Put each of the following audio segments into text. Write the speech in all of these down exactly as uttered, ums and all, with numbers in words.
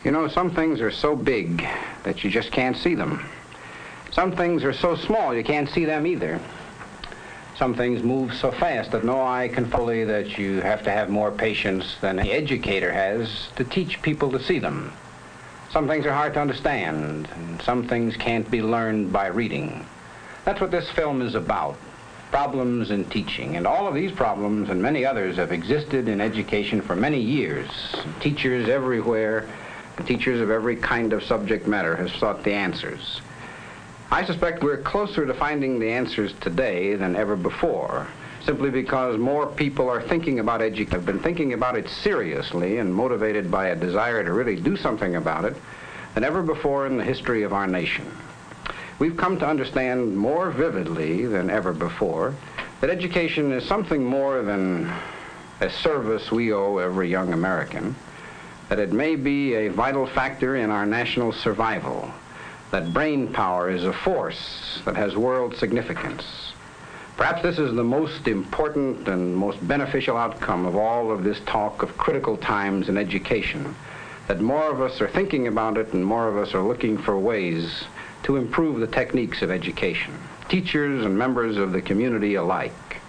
You know, some things are so big that you just can't see them. Some things are so small you can't see them either. Some things move so fast that no eye can follow that you have to have more patience than the educator has to teach people to see them. Some things are hard to understand, and some things can't be learned by reading. That's what this film is about. Problems in teaching. And all of these problems and many others have existed in education for many years. Teachers everywhere, teachers of every kind of subject matter have sought the answers. I suspect we're closer to finding the answers today than ever before, simply because more people are thinking about education, have been thinking about it seriously and motivated by a desire to really do something about it than ever before in the history of our nation. We've come to understand more vividly than ever before that education is something more than a service we owe every young American, that it may be a vital factor in our national survival, that brain power is a force that has world significance. Perhaps this is the most important and most beneficial outcome of all of this talk of critical times in education, that more of us are thinking about it and more of us are looking for ways to improve the techniques of education, teachers and members of the community alike.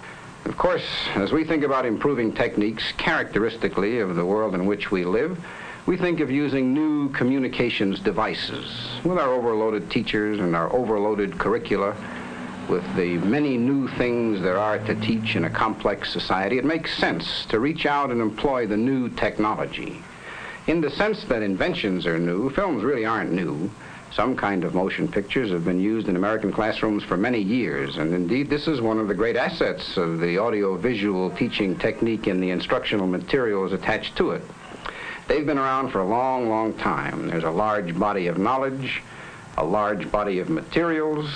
Of course, as we think about improving techniques characteristically of the world in which we live, we think of using new communications devices. With our overloaded teachers and our overloaded curricula, with the many new things there are to teach in a complex society, it makes sense to reach out and employ the new technology. In the sense that inventions are new, films really aren't new. Some kind of motion pictures have been used in American classrooms for many years, and indeed this is one of the great assets of the audio-visual teaching technique and the instructional materials attached to it. They've been around for a long, long time. There's a large body of knowledge, a large body of materials,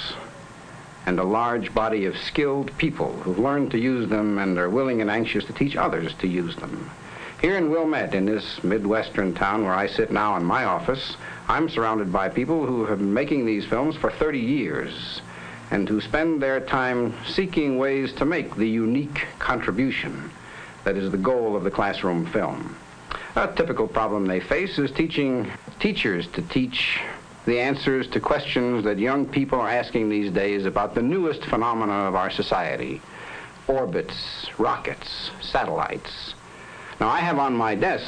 and a large body of skilled people who've learned to use them and are willing and anxious to teach others to use them. Here in Wilmette, in this Midwestern town where I sit now in my office, I'm surrounded by people who have been making these films for thirty years and who spend their time seeking ways to make the unique contribution that is the goal of the classroom film. A typical problem they face is teaching teachers to teach the answers to questions that young people are asking these days about the newest phenomena of our society: orbits, rockets, satellites. Now, I have on my desk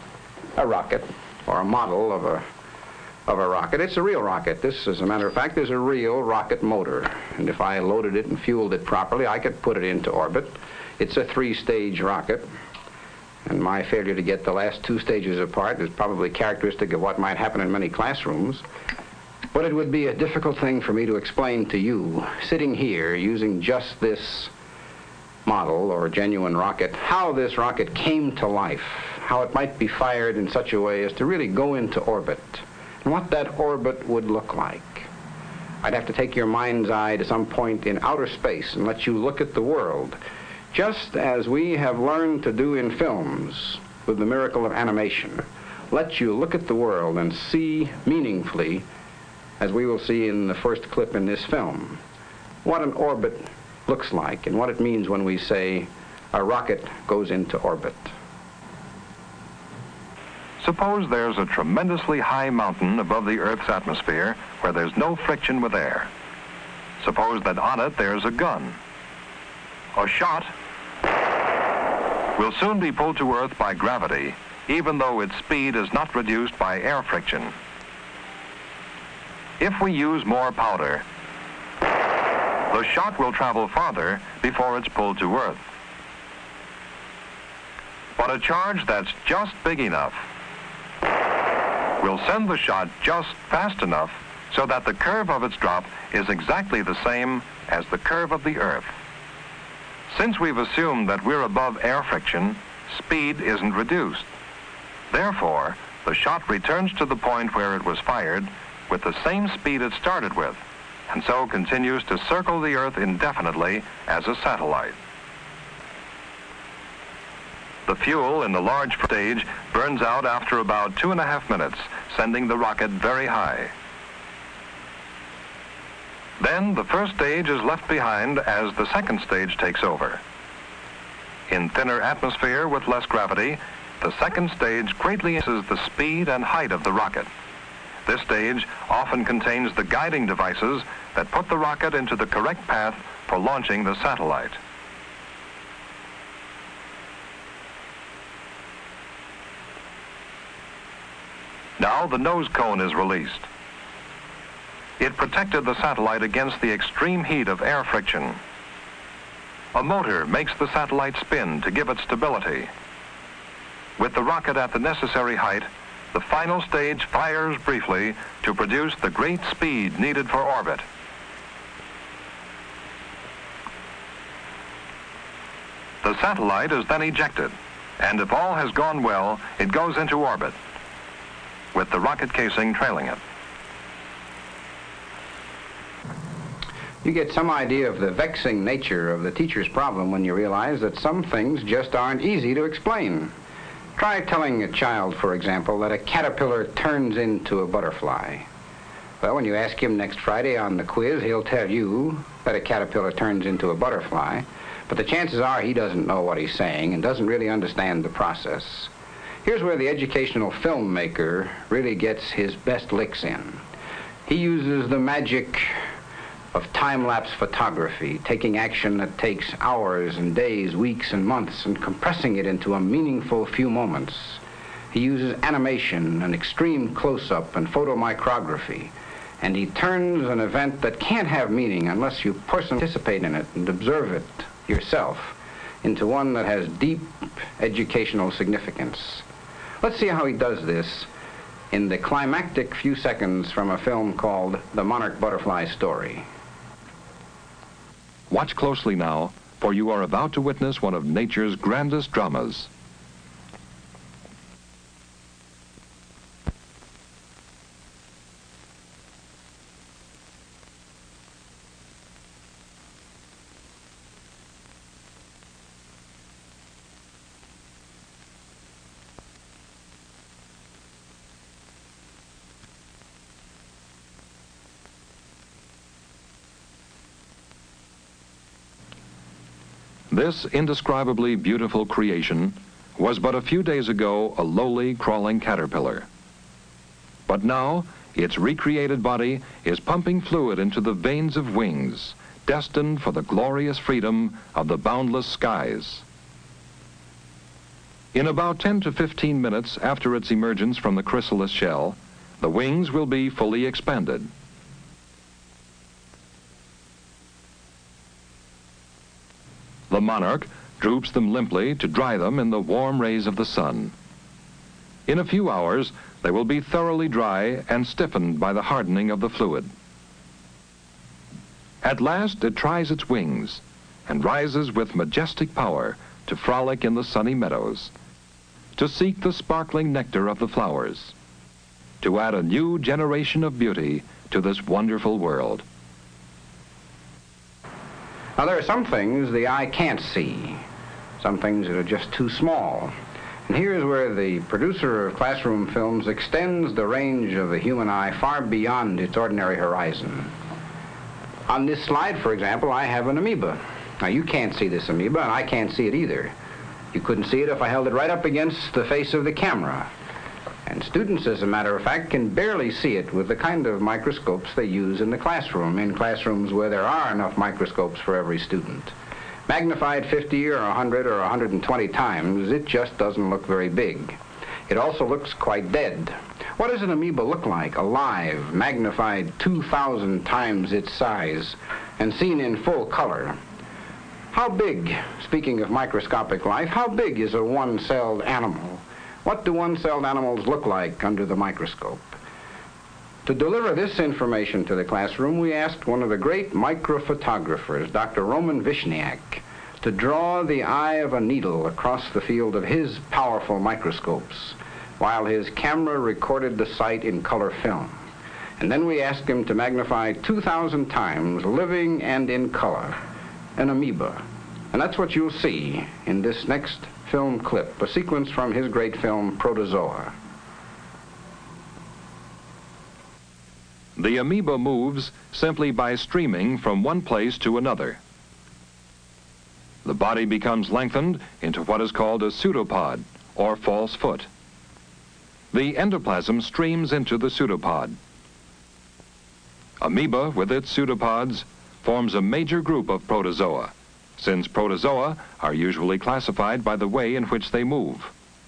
a rocket, or a model of a of a rocket. It's a real rocket. This, as a matter of fact, is a real rocket motor. And if I loaded it and fueled it properly, I could put it into orbit. It's a three-stage rocket. And my failure to get the last two stages apart is probably characteristic of what might happen in many classrooms. But it would be a difficult thing for me to explain to you, sitting here using just this model or genuine rocket, how this rocket came to life, how it might be fired in such a way as to really go into orbit, and what that orbit would look like. I'd have to take your mind's eye to some point in outer space and let you look at the world, just as we have learned to do in films with the miracle of animation. Let you look at the world and see meaningfully, as we will see in the first clip in this film, what an orbit looks like and what it means when we say a rocket goes into orbit. Suppose there's a tremendously high mountain above the Earth's atmosphere where there's no friction with air. Suppose that on it there's a gun. A shot will soon be pulled to Earth by gravity, even though its speed is not reduced by air friction. If we use more powder, the shot will travel farther before it's pulled to Earth. But a charge that's just big enough will send the shot just fast enough so that the curve of its drop is exactly the same as the curve of the Earth. Since we've assumed that we're above air friction, speed isn't reduced. Therefore, the shot returns to the point where it was fired with the same speed it started with, and so continues to circle the Earth indefinitely as a satellite. The fuel in the large stage burns out after about two and a half minutes, sending the rocket very high. Then the first stage is left behind as the second stage takes over. In thinner atmosphere with less gravity, the second stage greatly increases the speed and height of the rocket. This stage often contains the guiding devices that put the rocket into the correct path for launching the satellite. Now the nose cone is released. It protected the satellite against the extreme heat of air friction. A motor makes the satellite spin to give it stability. With the rocket at the necessary height, the final stage fires briefly to produce the great speed needed for orbit. The satellite is then ejected, and if all has gone well, it goes into orbit, with the rocket casing trailing it. You get some idea of the vexing nature of the teacher's problem when you realize that some things just aren't easy to explain. Try telling a child, for example, that a caterpillar turns into a butterfly. Well, when you ask him next Friday on the quiz, he'll tell you that a caterpillar turns into a butterfly, but the chances are he doesn't know what he's saying and doesn't really understand the process. Here's where the educational filmmaker really gets his best licks in. He uses the magic of time-lapse photography, taking action that takes hours and days, weeks and months, and compressing it into a meaningful few moments. He uses animation and extreme close-up and photomicrography, and he turns an event that can't have meaning unless you personally participate in it and observe it yourself into one that has deep educational significance. Let's see how he does this in the climactic few seconds from a film called The Monarch Butterfly Story. Watch closely now, for you are about to witness one of nature's grandest dramas. This indescribably beautiful creation was but a few days ago a lowly, crawling caterpillar. But now, its recreated body is pumping fluid into the veins of wings, destined for the glorious freedom of the boundless skies. In about ten to fifteen minutes after its emergence from the chrysalis shell, the wings will be fully expanded. The monarch droops them limply to dry them in the warm rays of the sun. In a few hours, they will be thoroughly dry and stiffened by the hardening of the fluid. At last, it tries its wings and rises with majestic power to frolic in the sunny meadows, to seek the sparkling nectar of the flowers, to add a new generation of beauty to this wonderful world. Now, there are some things the eye can't see, some things that are just too small. And here's where the producer of classroom films extends the range of the human eye far beyond its ordinary horizon. On this slide, for example, I have an amoeba. Now, you can't see this amoeba, and I can't see it either. You couldn't see it if I held it right up against the face of the camera. And students, as a matter of fact, can barely see it with the kind of microscopes they use in the classroom, in classrooms where there are enough microscopes for every student. Magnified fifty or one hundred or one hundred twenty times, it just doesn't look very big. It also looks quite dead. What does an amoeba look like, alive, magnified two thousand times its size, and seen in full color? How big, speaking of microscopic life, how big is a one-celled animal? What do one-celled animals look like under the microscope? To deliver this information to the classroom, we asked one of the great microphotographers, Doctor Roman Vishniak, to draw the eye of a needle across the field of his powerful microscopes, while his camera recorded the sight in color film. And then we asked him to magnify two thousand times, living and in color, an amoeba. And that's what you'll see in this next film clip, a sequence from his great film, Protozoa. The amoeba moves simply by streaming from one place to another. The body becomes lengthened into what is called a pseudopod, or false foot. The endoplasm streams into the pseudopod. Amoeba, with its pseudopods, forms a major group of protozoa, since protozoa are usually classified by the way in which they move.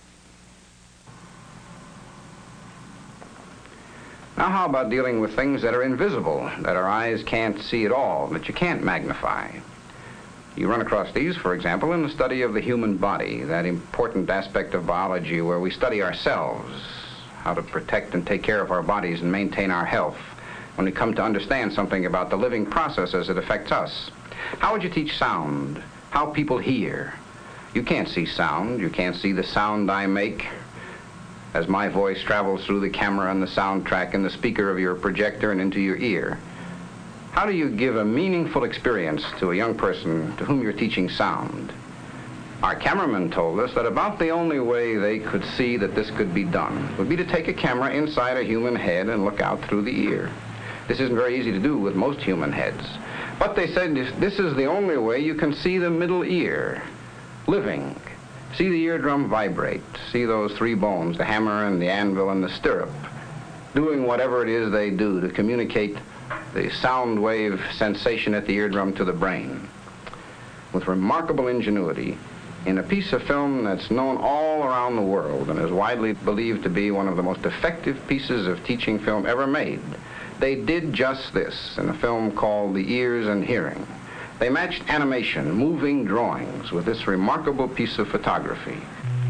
Now how about dealing with things that are invisible, that our eyes can't see at all, that you can't magnify? You run across these, for example, in the study of the human body, that important aspect of biology where we study ourselves, how to protect and take care of our bodies and maintain our health when we come to understand something about the living process as it affects us. How would you teach sound? How people hear? You can't see sound. You can't see the sound I make as my voice travels through the camera and the soundtrack and the speaker of your projector and into your ear. How do you give a meaningful experience to a young person to whom you're teaching sound? Our cameraman told us that about the only way they could see that this could be done would be to take a camera inside a human head and look out through the ear. This isn't very easy to do with most human heads. But they said this is the only way you can see the middle ear, living. See the eardrum vibrate. See those three bones, the hammer and the anvil and the stirrup, doing whatever it is they do to communicate the sound wave sensation at the eardrum to the brain. With remarkable ingenuity, in a piece of film that's known all around the world and is widely believed to be one of the most effective pieces of teaching film ever made, they did just this in a film called The Ears and Hearing. They matched animation, moving drawings, with this remarkable piece of photography.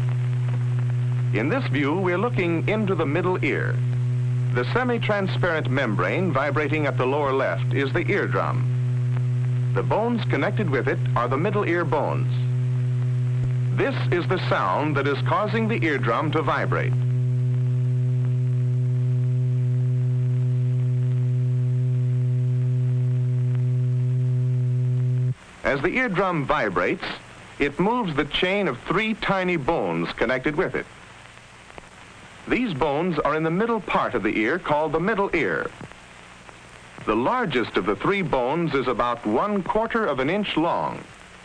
In this view, we're looking into the middle ear. The semi-transparent membrane vibrating at the lower left is the eardrum. The bones connected with it are the middle ear bones. This is the sound that is causing the eardrum to vibrate. As the eardrum vibrates, it moves the chain of three tiny bones connected with it. These bones are in the middle part of the ear called the middle ear. The largest of the three bones is about one quarter of an inch long.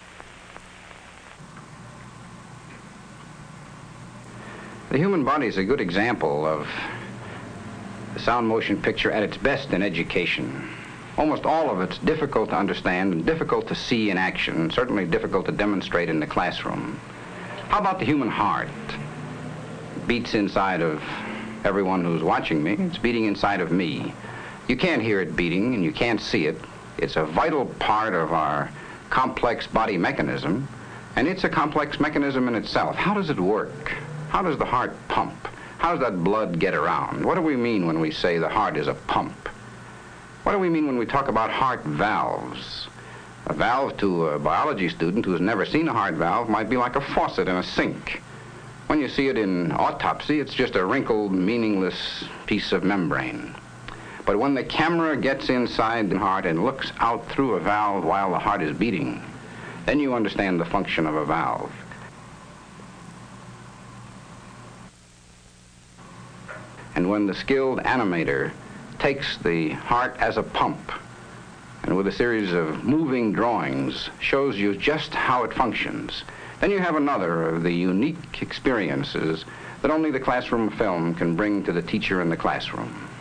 The human body is a good example of the sound motion picture at its best in education. Almost all of it's difficult to understand and difficult to see in action, and certainly difficult to demonstrate in the classroom. How about the human heart? It beats inside of everyone who's watching me. It's beating inside of me. You can't hear it beating and you can't see it. It's a vital part of our complex body mechanism, and it's a complex mechanism in itself. How does it work? How does the heart pump? How does that blood get around? What do we mean when we say the heart is a pump? What do we mean when we talk about heart valves? A valve to a biology student who has never seen a heart valve might be like a faucet in a sink. When you see it in autopsy, it's just a wrinkled, meaningless piece of membrane. But when the camera gets inside the heart and looks out through a valve while the heart is beating, then you understand the function of a valve. And when the skilled animator takes the heart as a pump and with a series of moving drawings shows you just how it functions, then you have another of the unique experiences that only the classroom film can bring to the teacher in the classroom.